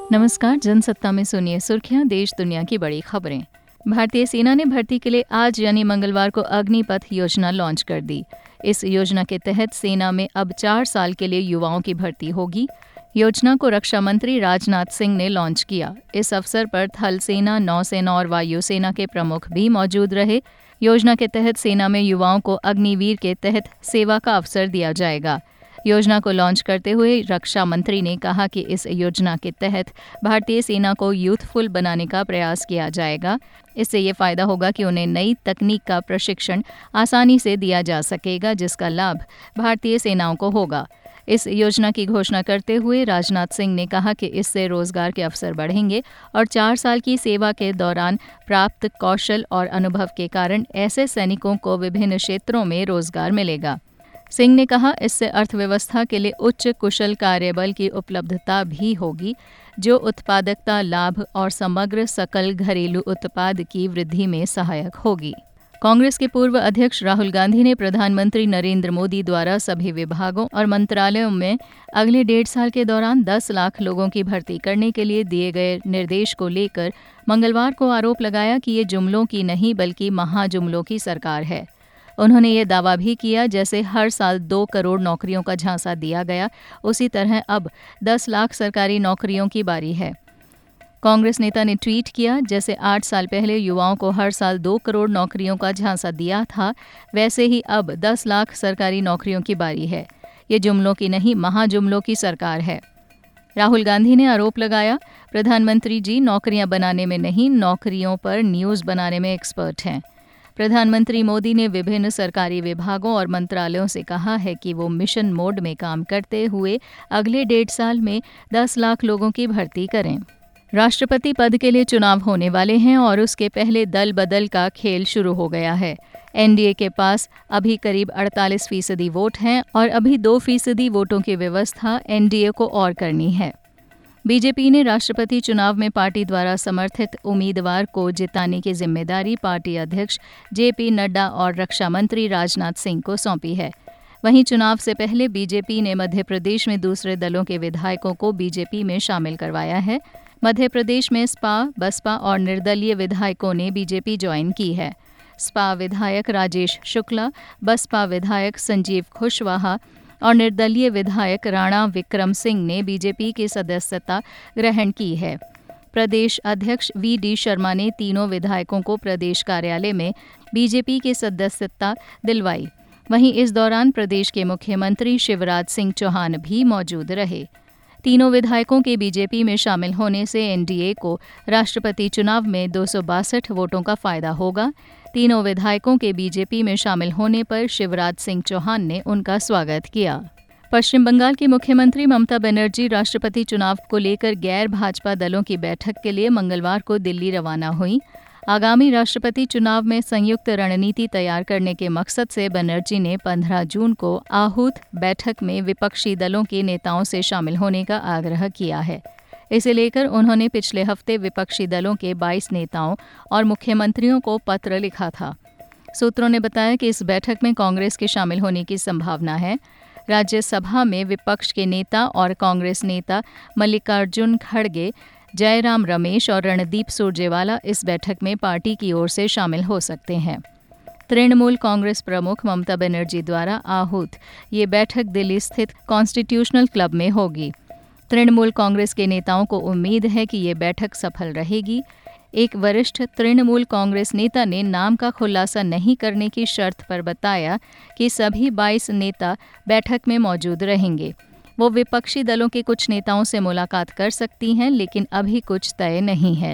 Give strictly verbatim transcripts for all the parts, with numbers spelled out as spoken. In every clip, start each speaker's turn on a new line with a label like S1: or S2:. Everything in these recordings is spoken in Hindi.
S1: नमस्कार, जनसत्ता में सुनिए सुर्खियां, देश दुनिया की बड़ी खबरें। भारतीय सेना ने भर्ती के लिए आज यानी मंगलवार को अग्निपथ योजना लॉन्च कर दी। इस योजना के तहत सेना में अब चार साल के लिए युवाओं की भर्ती होगी। योजना को रक्षा मंत्री राजनाथ सिंह ने लॉन्च किया। इस अवसर पर थल सेना, नौसेना और वायुसेना के प्रमुख भी मौजूद रहे। योजना के तहत सेना में युवाओं को अग्निवीर के तहत सेवा का अवसर दिया जाएगा। योजना को लॉन्च करते हुए रक्षा मंत्री ने कहा कि इस योजना के तहत भारतीय सेना को यूथफुल बनाने का प्रयास किया जाएगा। इससे ये फायदा होगा कि उन्हें नई तकनीक का प्रशिक्षण आसानी से दिया जा सकेगा, जिसका लाभ भारतीय सेनाओं को होगा। इस योजना की घोषणा करते हुए राजनाथ सिंह ने कहा कि इससे रोजगार के अवसर बढ़ेंगे और चार साल की सेवा के दौरान प्राप्त कौशल और अनुभव के कारण ऐसे सैनिकों को विभिन्न क्षेत्रों में रोजगार मिलेगा। सिंह ने कहा, इससे अर्थव्यवस्था के लिए उच्च कुशल कार्यबल की उपलब्धता भी होगी, जो उत्पादकता, लाभ और समग्र सकल घरेलू उत्पाद की वृद्धि में सहायक होगी। कांग्रेस के पूर्व अध्यक्ष राहुल गांधी ने प्रधानमंत्री नरेंद्र मोदी द्वारा सभी विभागों और मंत्रालयों में अगले डेढ़ साल के दौरान दस लाख लोगों की भर्ती करने के लिए दिए गए निर्देश को लेकर मंगलवार को आरोप लगाया कि ये जुमलों की नहीं बल्कि महाजुमलों की सरकार है। उन्होंने ये दावा भी किया, जैसे हर साल दो करोड़ नौकरियों का झांसा दिया गया, उसी तरह अब दस लाख सरकारी नौकरियों की बारी है। कांग्रेस नेता ने ट्वीट किया, जैसे आठ साल पहले युवाओं को हर साल दो करोड़ नौकरियों का झांसा दिया था, वैसे ही अब दस लाख सरकारी नौकरियों की बारी है। ये जुमलों की नहीं, महाजुमलों की सरकार है। राहुल गांधी ने आरोप लगाया, प्रधानमंत्री जी नौकरियां बनाने में नहीं, नौकरियों पर न्यूज़ बनाने में एक्सपर्ट हैं। प्रधानमंत्री मोदी ने विभिन्न सरकारी विभागों और मंत्रालयों से कहा है कि वो मिशन मोड में काम करते हुए अगले डेढ़ साल में दस लाख लोगों की भर्ती करें। राष्ट्रपति पद के लिए चुनाव होने वाले हैं और उसके पहले दल बदल का खेल शुरू हो गया है। एनडीए के पास अभी करीब अड़तालीस फीसदी वोट हैं और अभी दो फीसदी वोटों की व्यवस्था एनडीए को और करनी है। बीजेपी ने राष्ट्रपति चुनाव में पार्टी द्वारा समर्थित उम्मीदवार को जिताने की जिम्मेदारी पार्टी अध्यक्ष जेपी नड्डा और रक्षा मंत्री राजनाथ सिंह को सौंपी है। वहीं चुनाव से पहले बीजेपी ने मध्य प्रदेश में दूसरे दलों के विधायकों को बीजेपी में शामिल करवाया है। मध्य प्रदेश में सपा, बसपा और निर्दलीय विधायकों ने बीजेपी ज्वाइन की है। सपा विधायक राजेश शुक्ला, बसपा विधायक संजीव खुशवाहा और निर्दलीय विधायक राणा विक्रम सिंह ने बीजेपी की सदस्यता ग्रहण की है। प्रदेश अध्यक्ष वी डी शर्मा ने तीनों विधायकों को प्रदेश कार्यालय में बीजेपी की सदस्यता दिलवाई। वहीं इस दौरान प्रदेश के मुख्यमंत्री शिवराज सिंह चौहान भी मौजूद रहे। तीनों विधायकों के बीजेपी में शामिल होने से एनडीए को राष्ट्रपति चुनाव में दो सौ बासठ वोटों का फायदा होगा। तीनों विधायकों के बीजेपी में शामिल होने पर शिवराज सिंह चौहान ने उनका स्वागत किया। पश्चिम बंगाल की मुख्यमंत्री ममता बनर्जी राष्ट्रपति चुनाव को लेकर गैर भाजपा दलों की बैठक के लिए मंगलवार को दिल्ली रवाना हुई। आगामी राष्ट्रपति चुनाव में संयुक्त रणनीति तैयार करने के मकसद से बनर्जी ने पंद्रह जून को आहूत बैठक में विपक्षी दलों के नेताओं से शामिल होने का आग्रह किया है। इसे लेकर उन्होंने पिछले हफ्ते विपक्षी दलों के बाईस नेताओं और मुख्यमंत्रियों को पत्र लिखा था। सूत्रों ने बताया कि इस बैठक में कांग्रेस के शामिल होने की संभावना है। राज्यसभा में विपक्ष के नेता और कांग्रेस नेता मल्लिकार्जुन खड़गे, जयराम रमेश और रणदीप सुरजेवाला इस बैठक में पार्टी की ओर से शामिल हो सकते हैं। तृणमूल कांग्रेस प्रमुख ममता बनर्जी द्वारा आहूत ये बैठक दिल्ली स्थित कॉन्स्टिट्यूशनल क्लब में होगी। तृणमूल कांग्रेस के नेताओं को उम्मीद है कि ये बैठक सफल रहेगी। एक वरिष्ठ तृणमूल कांग्रेस नेता ने नाम का खुलासा नहीं करने की शर्त पर बताया कि सभी बाईस नेता बैठक में मौजूद रहेंगे। वो विपक्षी दलों के कुछ नेताओं से मुलाकात कर सकती हैं, लेकिन अभी कुछ तय नहीं है।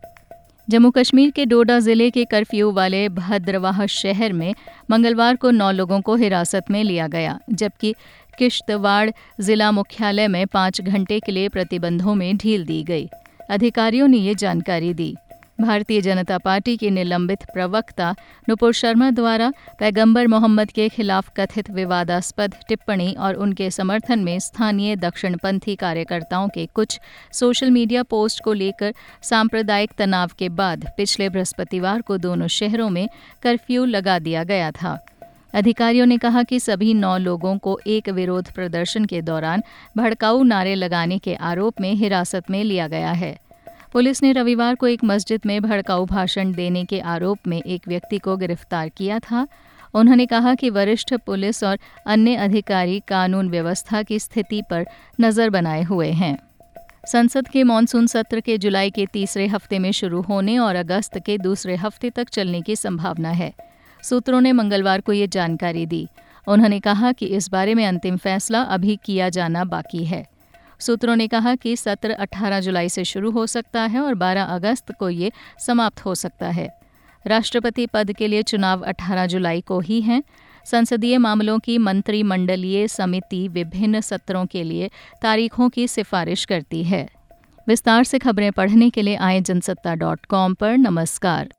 S1: जम्मू कश्मीर के डोडा जिले के कर्फ्यू वाले भद्रवाह शहर में मंगलवार को नौ लोगों को हिरासत में लिया गया, जबकि किश्तवाड़ जिला मुख्यालय में पाँच घंटे के लिए प्रतिबंधों में ढील दी गई। अधिकारियों ने ये जानकारी दी। भारतीय जनता पार्टी के निलंबित प्रवक्ता नुपुर शर्मा द्वारा पैगंबर मोहम्मद के खिलाफ कथित विवादास्पद टिप्पणी और उनके समर्थन में स्थानीय दक्षिणपंथी कार्यकर्ताओं के कुछ सोशल मीडिया पोस्ट को लेकर सांप्रदायिक तनाव के बाद पिछले बृहस्पतिवार को दोनों शहरों में कर्फ्यू लगा दिया गया था। अधिकारियों ने कहा कि सभी नौ लोगों को एक विरोध प्रदर्शन के दौरान भड़काऊ नारे लगाने के आरोप में हिरासत में लिया गया है। पुलिस ने रविवार को एक मस्जिद में भड़काऊ भाषण देने के आरोप में एक व्यक्ति को गिरफ्तार किया था। उन्होंने कहा कि वरिष्ठ पुलिस और अन्य अधिकारी कानून व्यवस्था की स्थिति पर नज़र बनाए हुए हैं। संसद के मॉनसून सत्र के जुलाई के तीसरे हफ्ते में शुरू होने और अगस्त के दूसरे हफ्ते तक चलने की संभावना है। सूत्रों ने मंगलवार को ये जानकारी दी। उन्होंने कहा कि इस बारे में अंतिम फैसला अभी किया जाना बाकी है। सूत्रों ने कहा कि सत्र अठारह जुलाई से शुरू हो सकता है और बारह अगस्त को ये समाप्त हो सकता है। राष्ट्रपति पद के लिए चुनाव अठारह जुलाई को ही हैं। संसदीय मामलों की मंत्रिमंडलीय समिति विभिन्न सत्रों के लिए तारीखों की सिफारिश करती है। विस्तार से खबरें पढ़ने के लिए आए जनसत्ता डॉट कॉम पर। नमस्कार।